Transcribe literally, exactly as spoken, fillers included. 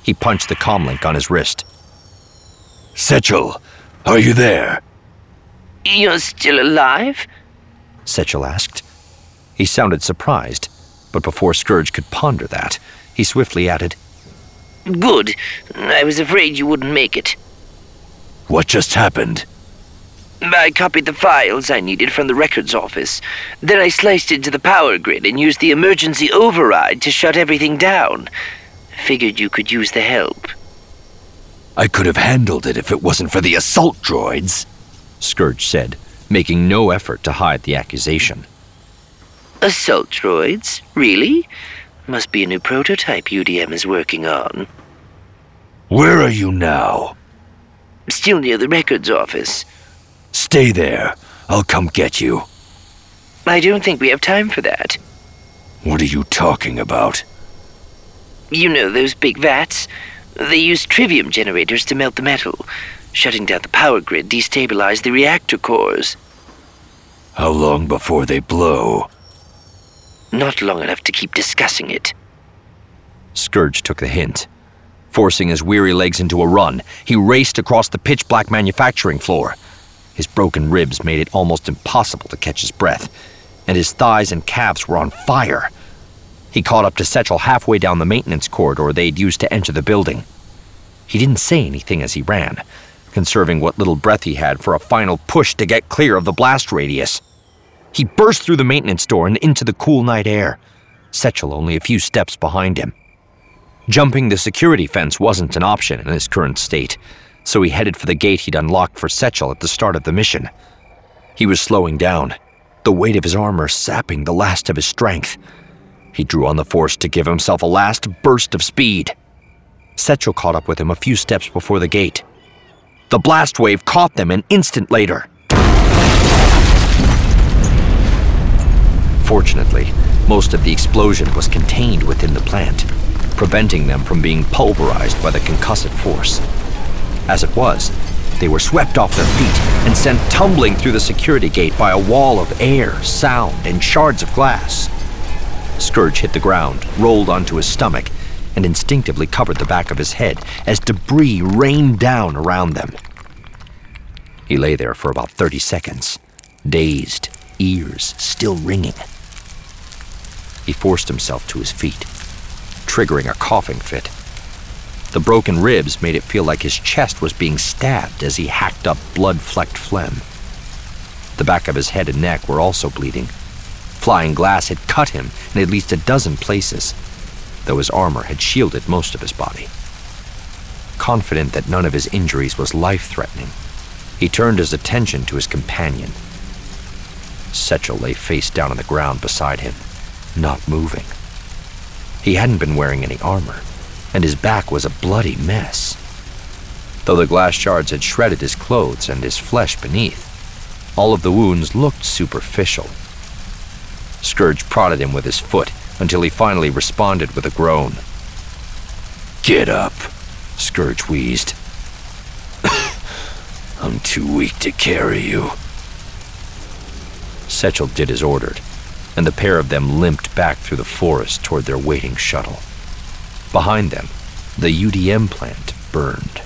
He punched the comlink on his wrist. Setchel, are you there? You're still alive? Setchel asked. He sounded surprised, but before Scourge could ponder that, he swiftly added, Good. I was afraid you wouldn't make it. What just happened? I copied the files I needed from the records office. Then I sliced into the power grid and used the emergency override to shut everything down. Figured you could use the help. I could have handled it if it wasn't for the assault droids, Scourge said, making no effort to hide the accusation. Assault droids? Really? Must be a new prototype U D M is working on. Where are you now? Still near the records office. Stay there. I'll come get you. I don't think we have time for that. What are you talking about? You know those big vats? They use trivium generators to melt the metal. Shutting down the power grid destabilized the reactor cores. How long before they blow? Not long enough to keep discussing it. Scourge took the hint. Forcing his weary legs into a run, he raced across the pitch-black manufacturing floor. His broken ribs made it almost impossible to catch his breath, and his thighs and calves were on fire. He caught up to Setchel halfway down the maintenance corridor they'd used to enter the building. He didn't say anything as he ran, conserving what little breath he had for a final push to get clear of the blast radius. He burst through the maintenance door and into the cool night air, Setchel only a few steps behind him. Jumping the security fence wasn't an option in his current state, so he headed for the gate he'd unlocked for Setchel at the start of the mission. He was slowing down, the weight of his armor sapping the last of his strength. He drew on the force to give himself a last burst of speed. Setchel caught up with him a few steps before the gate. The blast wave caught them an instant later. Fortunately, most of the explosion was contained within the plant, preventing them from being pulverized by the concussive force. As it was, they were swept off their feet and sent tumbling through the security gate by a wall of air, sound, and shards of glass. Scourge hit the ground, rolled onto his stomach, and instinctively covered the back of his head as debris rained down around them. He lay there for about thirty seconds, dazed, ears still ringing. He forced himself to his feet, triggering a coughing fit. The broken ribs made it feel like his chest was being stabbed as he hacked up blood-flecked phlegm. The back of his head and neck were also bleeding. Flying glass had cut him in at least a dozen places, though his armor had shielded most of his body. Confident that none of his injuries was life-threatening, he turned his attention to his companion. Setchel lay face down on the ground beside him, not moving. He hadn't been wearing any armor, and his back was a bloody mess. Though the glass shards had shredded his clothes and his flesh beneath, all of the wounds looked superficial. Scourge prodded him with his foot until he finally responded with a groan. Get up, Scourge wheezed. I'm too weak to carry you. Setchel did as ordered, and the pair of them limped back through the forest toward their waiting shuttle. Behind them, the U D M plant burned.